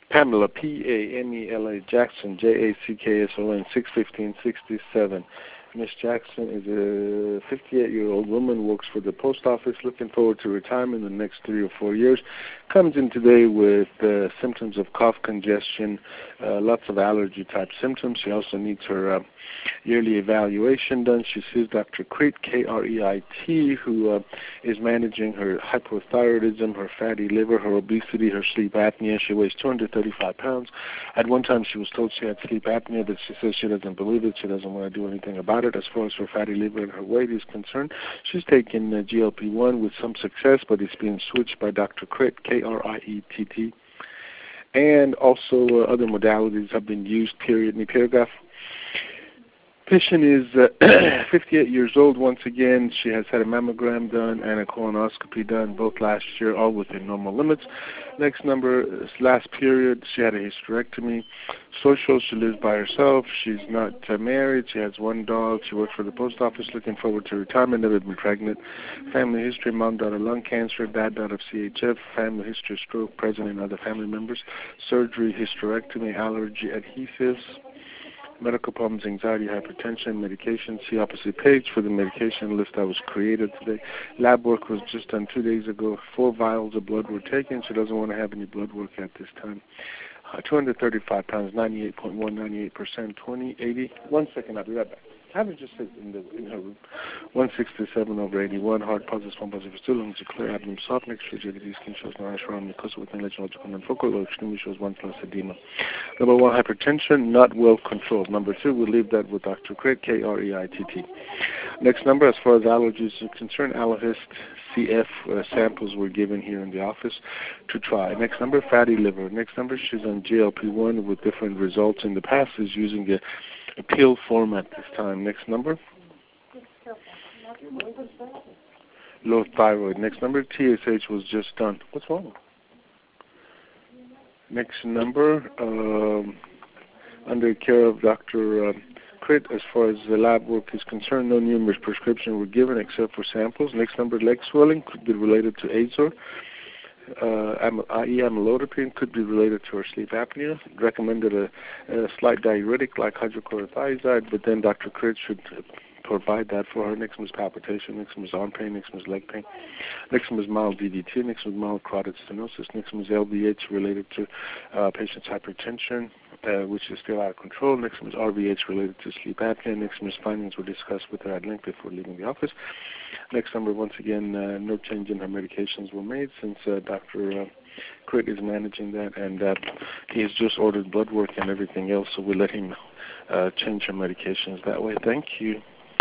Pamela, Pamela Jackson, Jackson, 61567. Miss Jackson is a 58-year-old woman, works for the post office, looking forward to retirement in the next 3 or 4 years. Comes in today with symptoms of cough, congestion, lots of allergy-type symptoms. She also needs her yearly evaluation done. She sees Dr. Crete, Kreit, who is managing her hypothyroidism, her fatty liver, her obesity, her sleep apnea. She weighs 235 pounds. At one time she was told she had sleep apnea, but she says she doesn't believe it. She doesn't want to do anything about it. As far as her fatty liver and her weight is concerned, she's taken GLP-1 with some success, but it's being switched by Dr. Crete, Kriett. And also other modalities have been used, period. In the paragraph, patient is 58 years old. Once again, she has had a mammogram done and a colonoscopy done, both last year, all within normal limits. Next number, last period, she had a hysterectomy. Social, she lives by herself. She's not married. She has one dog. She works for the post office, looking forward to retirement, never been pregnant. Family history, mom died of lung cancer, dad died of CHF, family history, stroke, present in other family members, surgery, hysterectomy, allergy, adhesives. Medical problems, anxiety, hypertension, medication. See opposite page for the medication list that was created today. Lab work was just done 2 days ago. 4 vials of blood were taken. She doesn't want to have any blood work at this time. 235 pounds, 98.198%, 2080. 1 second, I'll be right back. Have it just sit in her room. 167/81. Heart pulses, one pulse for still, lungs are clear, abdomen soft, next rigidity, skin shows no rash around mucosa with negligible confocal, or extremely shows 1 plus edema. Number 1, hypertension, not well controlled. Number 2, we'll leave that with Dr. Crete, Kreitt. Next number, as far as allergies are concerned, Allohist CF samples were given here in the office to try. Next number, fatty liver. Next number, she's on GLP-1 with different results in the past, is using a pill form at this time. Next number, low thyroid. Next number, TSH was just done. What's wrong? Next number, under care of Dr. Crete, as far as the lab work is concerned, no numerous prescriptions were given except for samples. Next number, leg swelling, could be related to Azor. I.e. amlodipine, could be related to her sleep apnea. Recommended a slight diuretic like hydrochlorothiazide, but then Dr. Crete should provide that for her. Next one is palpitation. Next one is arm pain. Next one is leg pain. Next one is mild DVT. Next one is mild carotid stenosis. Next one is LVH related to patient's hypertension, which is still out of control. Next one is RVH related to sleep apnea. Next one is findings were discussed with her at length before leaving the office. Next number, once again, no change in her medications were made since Dr. Crete is managing that, and he has just ordered blood work and everything else, so we'll let him change her medications that way. Thank you.